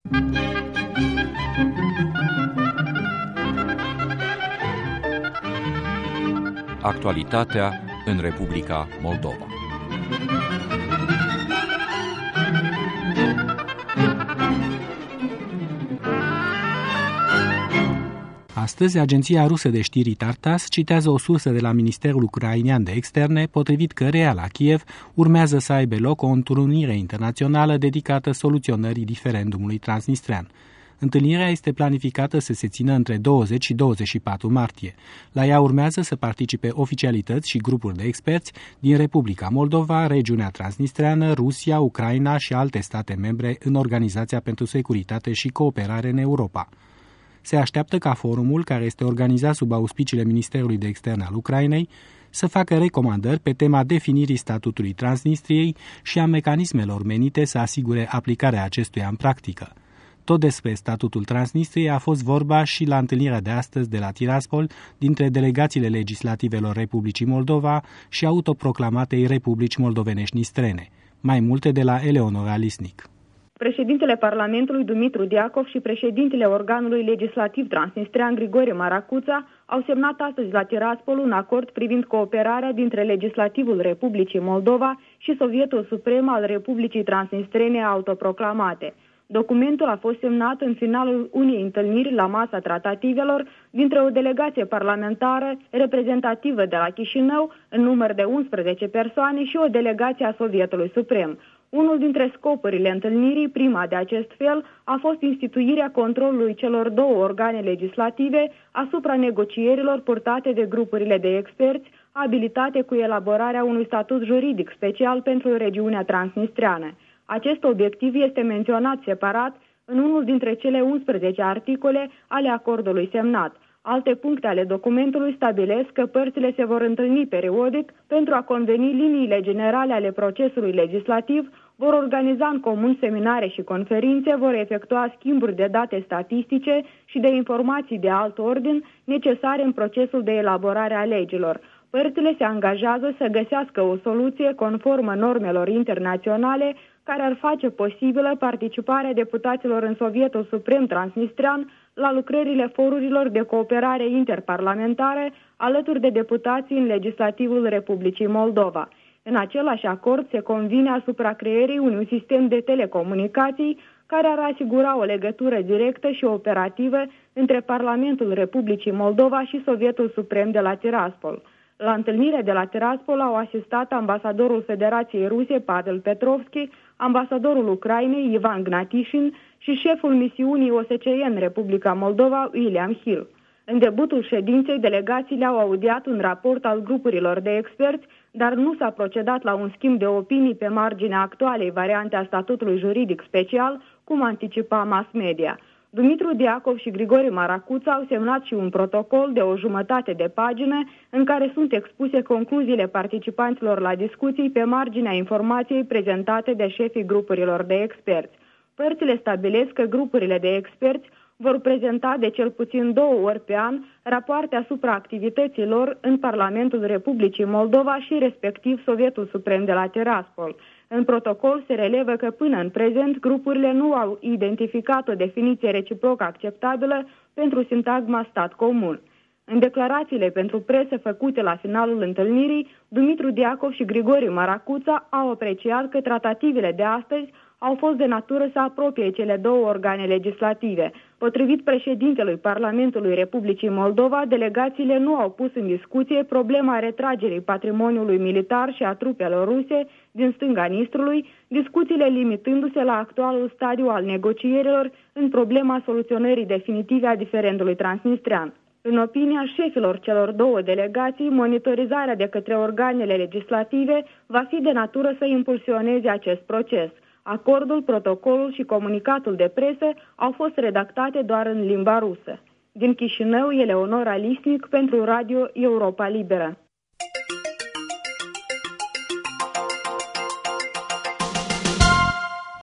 Actualitatea în Republica Moldova. Astăzi, agenția rusă de știri Tartas citează o sursă de la Ministerul Ucrainean de Externe, potrivit căreia la Kiev urmează să aibă loc o întrunire internațională dedicată soluționării diferendumului transnistrean. Întâlnirea este planificată să se țină între 20 și 24 martie. La ea urmează să participe oficialități și grupuri de experți din Republica Moldova, regiunea transnistreană, Rusia, Ucraina și alte state membre în Organizația pentru Securitate și Cooperare în Europa. Se așteaptă ca forumul, care este organizat sub auspiciile Ministerului de Externe al Ucrainei, să facă recomandări pe tema definirii statutului Transnistriei și a mecanismelor menite să asigure aplicarea acestuia în practică. Tot despre statutul Transnistriei a fost vorba și la întâlnirea de astăzi de la Tiraspol dintre delegațiile legislativelor Republicii Moldova și autoproclamatei Republici Moldovenești Nistrene. Mai multe de la Eleonora Lisnic. Președintele Parlamentului Dumitru Diacov și președintele organului legislativ transnistrean Grigore Maracuța au semnat astăzi la Tiraspol un acord privind cooperarea dintre legislativul Republicii Moldova și Sovietul Suprem al Republicii Transnistrene autoproclamate. Documentul a fost semnat în finalul unei întâlniri la masa tratativelor dintre o delegație parlamentară reprezentativă de la Chișinău, în număr de 11 persoane, și o delegație a Sovietului Suprem. Unul dintre scopurile întâlnirii, prima de acest fel, a fost instituirea controlului celor două organe legislative asupra negocierilor purtate de grupurile de experți abilitate cu elaborarea unui statut juridic special pentru regiunea transnistreană. Acest obiectiv este menționat separat în unul dintre cele 11 articole ale acordului semnat. Alte puncte ale documentului stabilesc că părțile se vor întâlni periodic pentru a conveni liniile generale ale procesului legislativ, vor organiza în comun seminare și conferințe, vor efectua schimburi de date statistice și de informații de alt ordin necesare în procesul de elaborare a legilor. Părțile se angajează să găsească o soluție conformă normelor internaționale care ar face posibilă participarea deputaților în Sovietul Suprem Transnistrean la lucrările forurilor de cooperare interparlamentară alături de deputații în legislativul Republicii Moldova. În același acord se convine asupra creării unui sistem de telecomunicații care ar asigura o legătură directă și operativă între Parlamentul Republicii Moldova și Sovietul Suprem de la Tiraspol. La întâlnirea de la Tiraspol au asistat ambasadorul Federației Ruse Pavel Petrovski, ambasadorul Ucrainei Ivan Gnatișin și șeful misiunii OSCE în Republica Moldova William Hill. În debutul ședinței, delegațiile au audiat un raport al grupurilor de experți, dar nu s-a procedat la un schimb de opinii pe marginea actualei variante a statutului juridic special, cum anticipa mass media. Dumitru Diacov și Grigore Maracuța au semnat și un protocol de o jumătate de pagină în care sunt expuse concluziile participanților la discuții pe marginea informației prezentate de șefii grupurilor de experți. Părțile stabilesc că grupurile de experți vor prezenta de cel puțin 2 ori pe an rapoarte asupra activității lor în Parlamentul Republicii Moldova și respectiv Sovietul Suprem de la Tiraspol. În protocol se relevă că până în prezent grupurile nu au identificat o definiție reciproc acceptabilă pentru sintagma stat comun. În declarațiile pentru presă făcute la finalul întâlnirii, Dumitru Diacov și Grigore Maracuța au apreciat că tratativele de astăzi au fost de natură să apropie cele două organe legislative. Potrivit președintelui Parlamentului Republicii Moldova, delegațiile nu au pus în discuție problema retragerii patrimoniului militar și a trupelor ruse din stânga Nistrului, discuțiile limitându-se la actualul stadiu al negocierilor în problema soluționării definitive a diferendului transnistrean. În opinia șefilor celor două delegații, monitorizarea de către organele legislative va fi de natură să impulsioneze acest proces. Acordul, protocolul și comunicatul de presă au fost redactate doar în limba rusă. Din Chișinău, Eleonora Lisnic pentru Radio Europa Liberă.